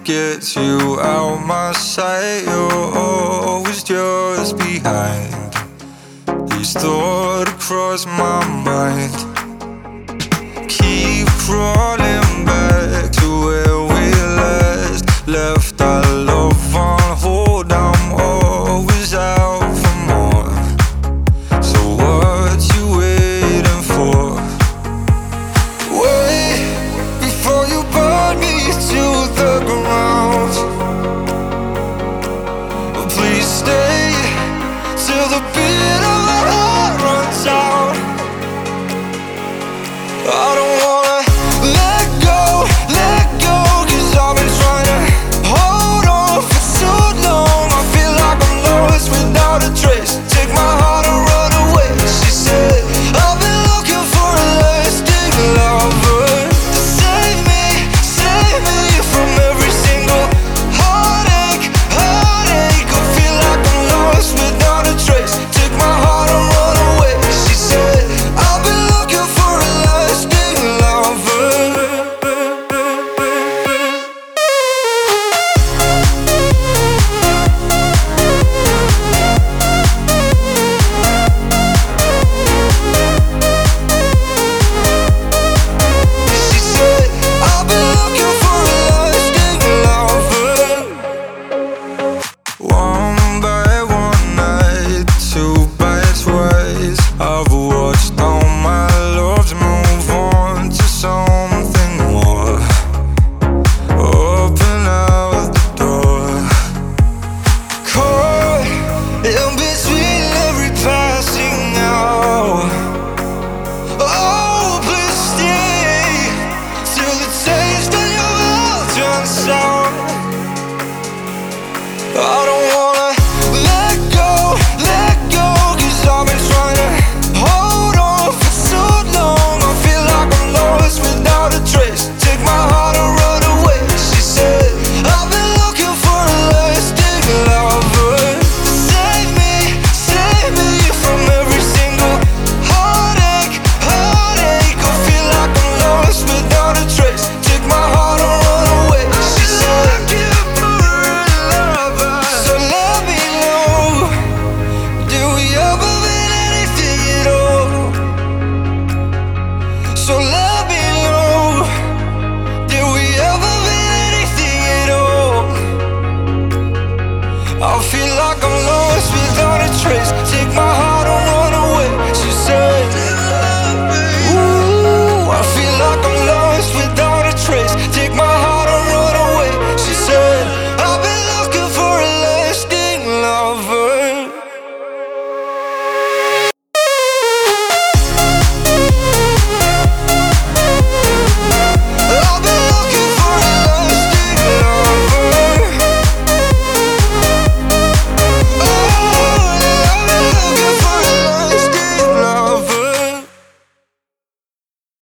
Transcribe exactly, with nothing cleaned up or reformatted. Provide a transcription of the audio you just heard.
gets you out my sight. You're always just behind. Each thought across my mind. Keep crawling back to where we last left our love on hold. I'm always out for more. So what you waiting for? Wait before you burn me to the ground. Please stay till the beat of my heart runs out. I don't wanna let go, let go, 'cause I've been trying to hold on for too long. I feel like I'm lost without a trace. Take my heart and run away. She said, I've been looking for a lasting lover to save me, save me from every single heartache, heartache. I feel like I'm lost without a trace. Take my heart and run away. She said, I've been looking for a lasting lover. She said, I've been looking for a lasting lover. One by one night, two by twice, I've watched all my loves move on to something more. Open out the door. Caught in between every passing hour. Oh, please stay till the taste of your mouth turns sour. I don't wanna let go, let go, 'cause I've been trying to hold on for too long. I feel like I'm lost without a trace. Take my heart and run away. She said, I've been looking for a lasting lover to save me, save me from every single heartache, heartache. I feel like I'm lost without a trace. Take my heart and run away. She said, so let me know, did we ever mean anything at all? So let me know, did we ever mean anything at all? I feel like I'm lost without a trace. Take my